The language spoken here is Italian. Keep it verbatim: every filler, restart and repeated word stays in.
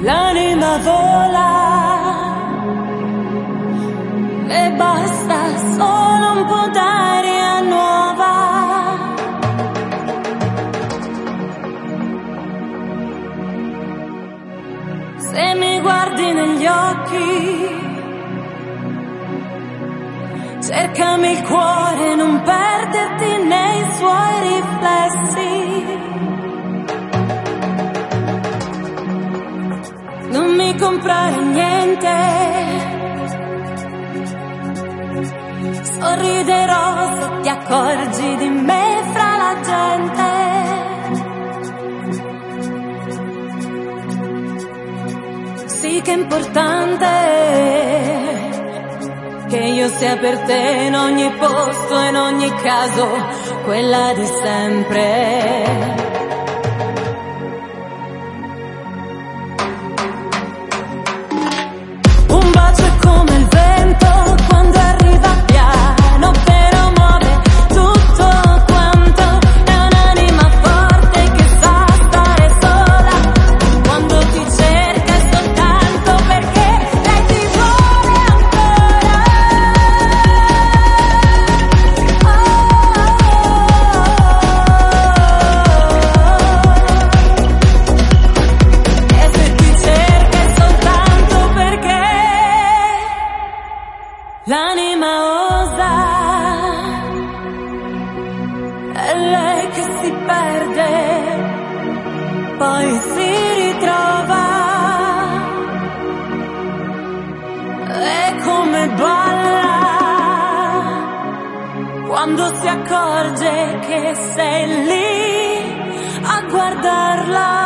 l'anima vola e basta solo un po' d'aria nuova. Se mi guardi negli occhi, cercami il cuore, non perderti nei suoi riflessi. Non mi comprare niente, sorriderò se ti accorgi di me fra la gente. Sì che è importante che io sia per te in ogni posto, in ogni caso, quella di sempre. L'anima osa, è lei che si perde, poi si ritrova, è come balla quando si accorge che sei lì a guardarla.